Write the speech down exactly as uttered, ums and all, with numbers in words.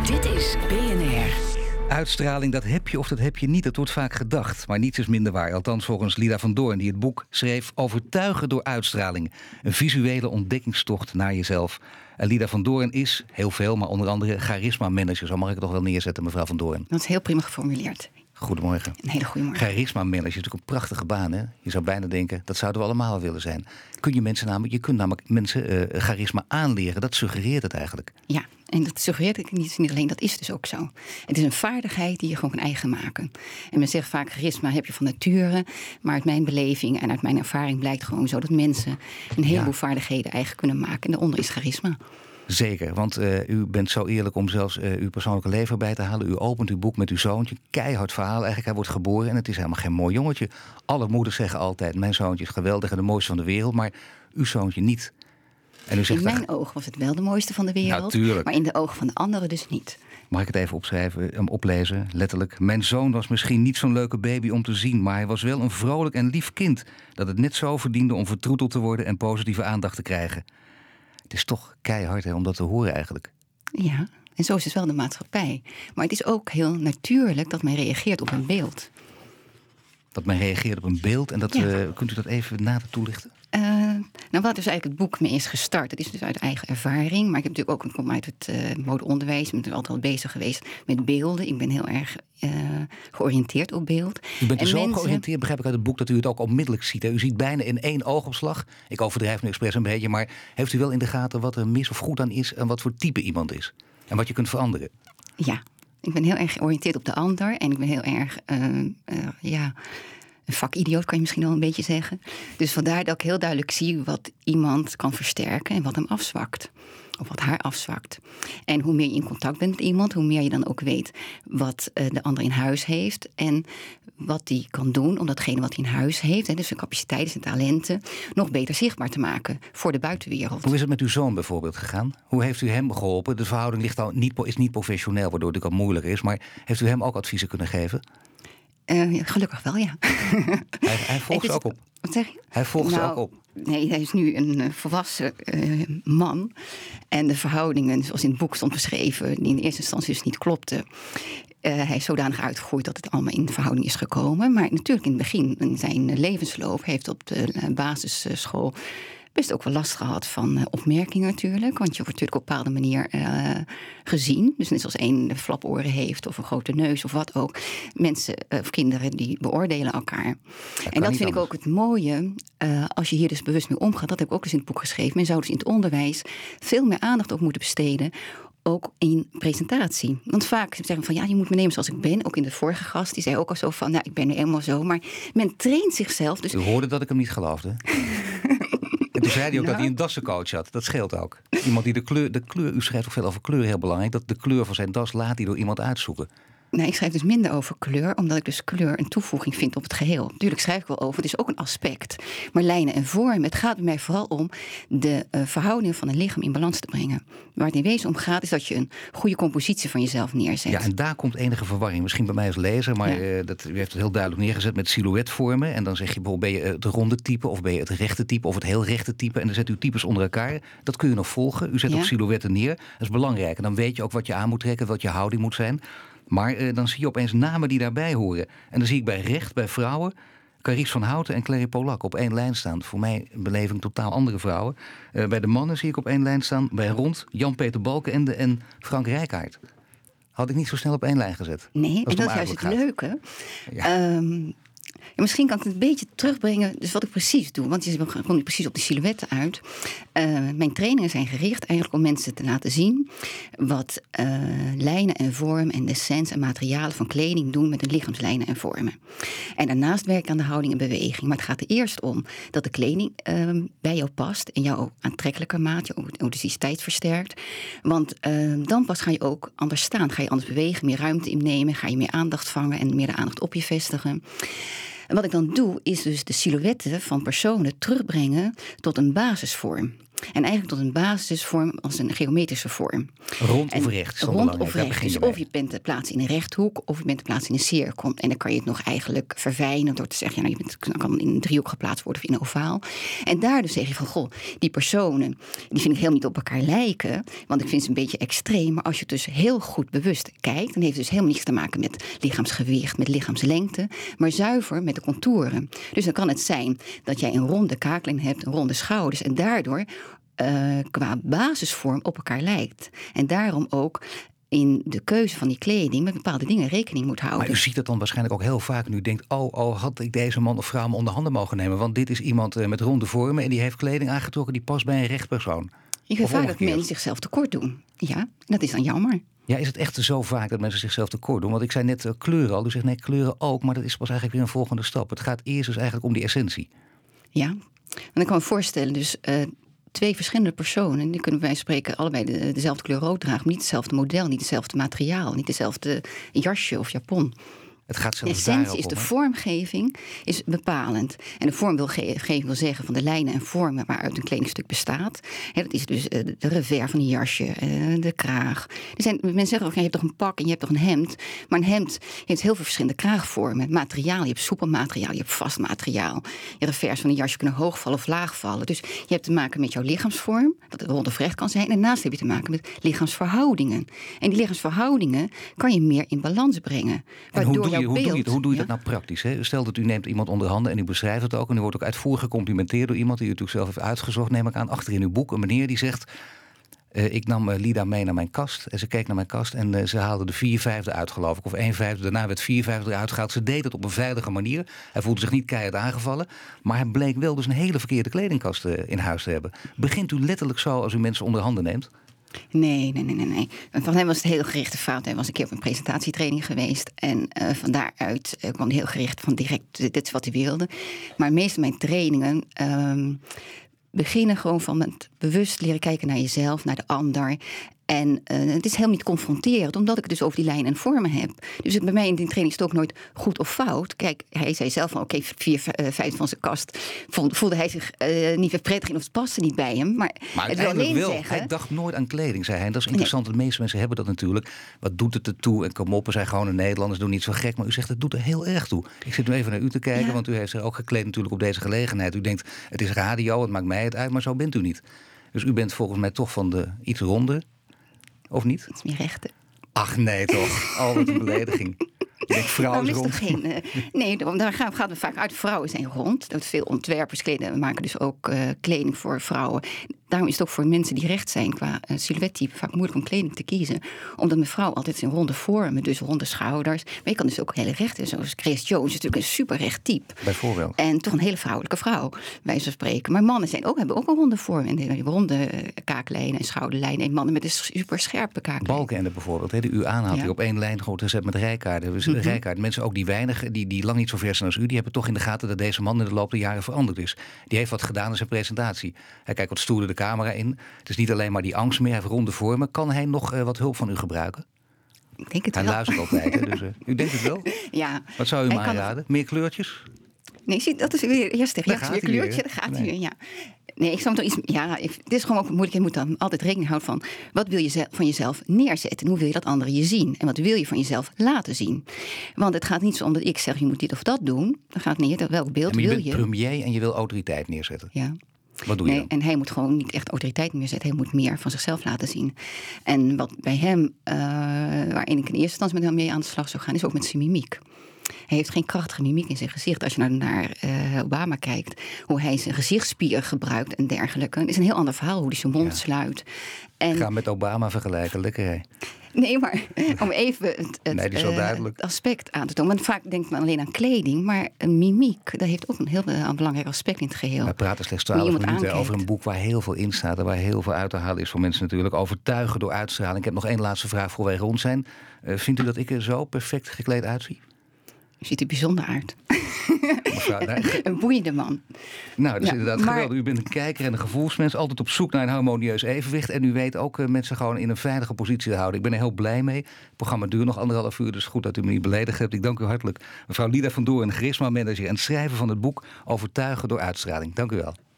Dit is B N R. Uitstraling, dat heb je of dat heb je niet. Dat wordt vaak gedacht, maar niets is minder waar. Althans volgens Lida van Doorn, die het boek schreef Overtuigen door uitstraling. Een visuele ontdekkingstocht naar jezelf. En Lida van Doorn is heel veel, maar onder andere charisma-manager. Zo mag ik het toch wel neerzetten, mevrouw van Doorn. Dat is heel prima geformuleerd. Goedemorgen. Een hele goede morgen. Charisma-manager is natuurlijk een prachtige baan, hè? Je zou bijna denken, dat zouden we allemaal willen zijn. Kun je mensen namelijk, je kunt namelijk mensen uh, charisma aanleren. Dat suggereert het eigenlijk. Ja, en dat suggereert ik niet, niet alleen, dat is dus ook zo. Het is een vaardigheid die je gewoon kan eigen maken. En men zegt vaak, charisma heb je van nature. Maar uit mijn beleving en uit mijn ervaring blijkt gewoon zo dat mensen een heleboel ja. vaardigheden eigen kunnen maken. En daaronder is charisma. Zeker, want uh, u bent zo eerlijk om zelfs uh, uw persoonlijke leven bij te halen. U opent uw boek met uw zoontje. Keihard verhaal eigenlijk. Hij wordt geboren en het is helemaal geen mooi jongetje. Alle moeders zeggen altijd, mijn zoontje is geweldig en de mooiste van de wereld. Maar uw zoontje niet. En u zegt in mijn dat... ogen was het wel de mooiste van de wereld. Natuurlijk. Maar in de ogen van de anderen dus niet. Mag ik het even opschrijven, hem oplezen, letterlijk. Mijn zoon was misschien niet zo'n leuke baby om te zien, maar hij was wel een vrolijk en lief kind dat het net zo verdiende om vertroeteld te worden en positieve aandacht te krijgen. Het is toch keihard hè, om dat te horen eigenlijk. Ja, en zo is het wel de maatschappij. Maar het is ook heel natuurlijk dat men reageert op een beeld. Dat men reageert op een beeld en dat, ja. uh, kunt u dat even nader toelichten? Uh, nou, wat dus eigenlijk het boek mee is gestart. Het is dus uit eigen ervaring. Maar ik heb natuurlijk ook, ik kom uit het uh, modeonderwijs. Ik ben altijd al bezig geweest met beelden. Ik ben heel erg uh, georiënteerd op beeld. U bent er en zo mensen... georiënteerd, begrijp ik uit het boek, dat u het ook onmiddellijk ziet. Hè? U ziet bijna in één oogopslag. Ik overdrijf nu expres een beetje, maar heeft u wel in de gaten wat er mis of goed aan is en wat voor type iemand is? En wat je kunt veranderen? Ja, ik ben heel erg georiënteerd op de ander. En ik ben heel erg, uh, uh, ja... een vakidioot kan je misschien wel een beetje zeggen. Dus vandaar dat ik heel duidelijk zie wat iemand kan versterken en wat hem afzwakt. Of wat haar afzwakt. En hoe meer je in contact bent met iemand, hoe meer je dan ook weet wat uh, de ander in huis heeft. En wat die kan doen om datgene wat hij in huis heeft, hè, dus zijn capaciteiten, zijn talenten, nog beter zichtbaar te maken voor de buitenwereld. Hoe is het met uw zoon bijvoorbeeld gegaan? Hoe heeft u hem geholpen? De verhouding ligt al niet, is niet professioneel, waardoor het ook al moeilijker is. Maar heeft u hem ook adviezen kunnen geven? Uh, gelukkig wel, ja. Hij, hij volgt ze ook op. Wat zeg je? Hij volgt nou, ze ook op. Nee, hij is nu een uh, volwassen uh, man. En de verhoudingen, zoals in het boek stond beschreven, die in eerste instantie dus niet klopten. Uh, hij is zodanig uitgegroeid dat het allemaal in verhouding is gekomen. Maar natuurlijk in het begin, in zijn levensloop, heeft op de uh, basisschool best ook wel last gehad van uh, opmerkingen natuurlijk. Want je wordt natuurlijk op een bepaalde manier uh, gezien. Dus net zoals één flaporen heeft of een grote neus of wat ook. Mensen uh, of kinderen die beoordelen elkaar. En dat vind anders. Ik ook het mooie. Uh, als je hier dus bewust mee omgaat. Dat heb ik ook dus in het boek geschreven. Men zou dus in het onderwijs veel meer aandacht op moeten besteden. Ook in presentatie. Want vaak zeggen we van ja, je moet me nemen zoals ik ben. Ook in de vorige gast, die zei ook al zo van, nou, ik ben nu helemaal zo. Maar men traint zichzelf. Dus... U hoorde dat ik hem niet geloofde. En toen zei hij ook nou. dat hij een dassencoach had. Dat scheelt ook. Iemand die de kleur, de kleur, u schrijft ook veel over kleur, heel belangrijk. Dat de kleur van zijn das laat hij door iemand uitzoeken. Nee, ik schrijf dus minder over kleur, omdat ik dus kleur een toevoeging vind op het geheel. Natuurlijk schrijf ik wel over, het is ook een aspect. Maar lijnen en vormen, het gaat bij mij vooral om de uh, verhoudingen van een lichaam in balans te brengen. Waar het in wezen om gaat, is dat je een goede compositie van jezelf neerzet. Ja, en daar komt enige verwarring. Misschien bij mij als lezer, maar ja. uh, dat, u heeft het heel duidelijk neergezet met silhouetvormen. En dan zeg je bijvoorbeeld, ben je het ronde type, of ben je het rechte type, of het heel rechte type. En dan zet u types onder elkaar. Dat kun je nog volgen. U zet ja. ook silhouetten neer. Dat is belangrijk. En dan weet je ook wat je aan moet trekken, wat je houding moet zijn. Maar uh, dan zie je opeens namen die daarbij horen. En dan zie ik bij recht, bij vrouwen, Carice van Houten en Clary Polak op één lijn staan. Voor mij een beleving totaal andere vrouwen. Uh, bij de mannen zie ik op één lijn staan, bij rond, Jan-Peter Balkenende en Frank Rijkaard. Had ik niet zo snel op één lijn gezet. Nee, dat en dat is juist het gaat. Leuke. Ja. Um, ja, misschien kan ik het een beetje terugbrengen, dus wat ik precies doe. Want je komt niet precies op de silhouetten uit. Uh, mijn trainingen zijn gericht eigenlijk om mensen te laten zien wat uh, lijnen en vorm en de sens en materialen van kleding doen met hun lichaamslijnen en vormen. En daarnaast werk ik aan de houding en beweging. Maar het gaat er eerst om dat de kleding uh, bij jou past en jou ook aantrekkelijker maakt, je authenticiteit versterkt. Want uh, dan pas ga je ook anders staan. Ga je anders bewegen, meer ruimte innemen, ga je meer aandacht vangen en meer de aandacht op je vestigen. En wat ik dan doe, is dus de silhouetten van personen terugbrengen tot een basisvorm. En eigenlijk tot een basisvorm als een geometrische vorm. Rond en of recht is dan rond belangrijk. of Daar recht. begin je Dus of mee. je bent te plaatsen in een rechthoek of je bent te plaatsen in een cirkel. En dan kan je het nog eigenlijk verfijnen door te zeggen, ja, nou, je bent, kan in een driehoek geplaatst worden of in een ovaal. En daardoor zeg je van, goh, die personen, die vind ik helemaal niet op elkaar lijken. Want ik vind ze een beetje extreem. Maar als je dus heel goed bewust kijkt, dan heeft het dus helemaal niets te maken met lichaamsgewicht, met lichaamslengte, maar zuiver met de contouren. Dus dan kan het zijn dat jij een ronde kaaklijn hebt, een ronde schouders en daardoor uh, qua basisvorm op elkaar lijkt. En daarom ook in de keuze van die kleding met bepaalde dingen rekening moet houden. Maar u ziet dat dan waarschijnlijk ook heel vaak en u denkt, oh, oh, had ik deze man of vrouw me onder handen mogen nemen? Want dit is iemand uh, met ronde vormen en die heeft kleding aangetrokken die past bij een rechtpersoon. Je kunt vaak dat mensen zichzelf tekort doen. Ja, dat is dan jammer. Ja, is het echt zo vaak dat mensen zichzelf tekort doen? Want ik zei net uh, kleuren al. U zegt nee, kleuren ook. Maar dat is pas eigenlijk weer een volgende stap. Het gaat eerst dus eigenlijk om die essentie. Ja, en ik kan me voorstellen, dus uh, twee verschillende personen, die kunnen wij spreken allebei de, dezelfde kleur rood dragen, maar niet hetzelfde model, niet hetzelfde materiaal, niet dezelfde jasje of japon. Het gaat de zelfs essentie is de om, vormgeving is bepalend. En de vormgeving wil zeggen van de lijnen en vormen waaruit een kledingstuk bestaat. He, dat is dus de revers van een jasje, de kraag. Er zijn, mensen zeggen ook, je hebt toch een pak en je hebt toch een hemd. Maar een hemd heeft heel veel verschillende kraagvormen. Materiaal, je hebt soepel materiaal, je hebt vast materiaal. Je revers van een jasje kunnen hoog vallen of laag vallen. Dus je hebt te maken met jouw lichaamsvorm, wat rond of recht kan zijn. En daarnaast heb je te maken met lichaamsverhoudingen. En die lichaamsverhoudingen kan je meer in balans brengen. Waardoor Je, hoe, doe je, hoe doe je ja? dat nou praktisch? Hè? Stel dat u neemt iemand onder handen en u beschrijft het ook. En u wordt ook uitvoerig gecomplimenteerd door iemand die u natuurlijk zelf heeft uitgezocht. Neem ik aan, achter in uw boek een meneer die zegt, Uh, ik nam uh, Lida mee naar mijn kast. En ze keek naar mijn kast en uh, ze haalde de vier vijfde uit, geloof ik. Of één vijfde. Daarna werd vier vijfde eruit gehaald. Ze deed het op een veilige manier. Hij voelde zich niet keihard aangevallen. Maar hij bleek wel dus een hele verkeerde kledingkast uh, in huis te hebben. Begint u letterlijk zo als u mensen onder handen neemt? Nee, nee, nee, nee, nee. Van hem was het heel gerichte fout. Hij was een keer op een presentatietraining geweest. En uh, van daaruit uh, kwam hij heel gericht van direct, dit is wat hij wilde. Maar meestal mijn trainingen Um, beginnen gewoon van het bewust leren kijken naar jezelf, naar de ander. En uh, het is helemaal niet confronterend, omdat ik het dus over die lijnen en vormen heb. Dus het, bij mij in die training is het ook nooit goed of fout. Kijk, hij zei zelf van oké, okay, vier, uh, vijf van zijn kast voelde, voelde hij zich uh, niet prettig in of het paste niet bij hem. Maar, maar het wil alleen wel, zeggen, hij dacht nooit aan kleding, zei hij. En dat is interessant, nee. De meeste mensen hebben dat natuurlijk. Wat doet het ertoe? En kom op, we zijn gewoon Nederlanders, doen niet zo gek. Maar u zegt, het doet er heel erg toe. Ik zit nu even naar u te kijken, ja. Want u heeft zich ook gekleed natuurlijk op deze gelegenheid. U denkt, het is radio, het maakt mij het uit, maar zo bent u niet. Dus u bent volgens mij toch van de iets ronde. Of niet? Iets meer rechten. Ach nee toch, altijd een belediging. Ik denk, vrouwen is rond. toch geen, uh, nee, daar gaan, gaat het vaak uit. Vrouwen zijn rond. Dat veel ontwerpers kleden, we maken dus ook uh, kleding voor vrouwen. Daarom is het ook voor mensen die recht zijn qua uh, silhouettype vaak moeilijk om kleding te kiezen. Omdat mijn vrouw altijd in ronde vormen, dus ronde schouders. Maar je kan dus ook hele rechte, zoals Grace Jones is natuurlijk een super recht type. Bijvoorbeeld. En toch een hele vrouwelijke vrouw, bij zo spreken. Maar mannen zijn ook, hebben ook een ronde vorm. En die ronde kaaklijnen en schouderlijnen. En mannen met een super scherpe kaaklijnen. Balkenende bijvoorbeeld, he, die u aanhaalt, ja. Die op één lijn gewoon gezet met rijkaarden. Dus mm-hmm. rijkaarden. Mensen ook die weinig, die, die lang niet zo ver zijn als u, die hebben toch in de gaten dat deze man in de loop der jaren veranderd is. Die heeft wat gedaan in zijn presentatie. Hij kijkt wat stoerder de camera in. Het is niet alleen maar die angst meer, hij heeft ronde vormen. Kan hij nog uh, wat hulp van u gebruiken? Ik denk het hij wel. Hij luistert altijd, hè, dus uh, u denkt het wel? Ja. Wat zou u hij me aanraden? Nog... Meer kleurtjes? Nee, zie, dat is weer eerst tegen. Ja, weer kleurtje, daar gaat nee. hij weer, ja. Nee, ik zou toch iets. Ja, ik, dit is gewoon ook moeilijk. Je moet dan altijd rekening houden van wat wil je zelf, van jezelf neerzetten en hoe wil je dat anderen je zien en wat wil je van jezelf laten zien. Want het gaat niet zo om dat ik zeg je moet dit of dat doen. Dan gaat het niet welk beeld ja, maar wil je. Je bent premier en je wil autoriteit neerzetten. Ja. Wat doe je nee, dan? En hij moet gewoon niet echt autoriteit neerzetten. Hij moet meer van zichzelf laten zien. En wat bij hem, uh, waarin ik in eerste instantie met hem mee aan de slag zou gaan, is ook met zijn mimiek. Hij heeft geen krachtige mimiek in zijn gezicht. Als je nou naar uh, Obama kijkt, hoe hij zijn gezichtsspier gebruikt en dergelijke. Het is een heel ander verhaal, hoe hij zijn mond ja. sluit. En... Ga met Obama vergelijken, lekker hè? Nee, maar om even het, het, nee, die is wel duidelijk. het aspect aan te tonen. Want vaak denkt men alleen aan kleding, maar een mimiek, dat heeft ook een heel een belangrijk aspect in het geheel. We praten slechts twaalf minuten aankijkt. Over een boek waar heel veel in staat en waar heel veel uit te halen is voor mensen natuurlijk. Overtuigen door uitstraling. Ik heb nog één laatste vraag voor wij rond zijn. Uh, vindt u dat ik er zo perfect gekleed uitzie? Je ziet er bijzonder uit. Mevrouw, nee. Een boeiende man. Nou, dat is ja, inderdaad maar... geweldig. U bent een kijker en een gevoelsmens. Altijd op zoek naar een harmonieus evenwicht. En u weet ook uh, mensen gewoon in een veilige positie te houden. Ik ben er heel blij mee. Het programma duurt nog anderhalf uur. Dus goed dat u me niet beledigd hebt. Ik dank u hartelijk. Mevrouw Lida van Doorn, charisma manager en schrijver van het boek Overtuigen door uitstraling. Dank u wel.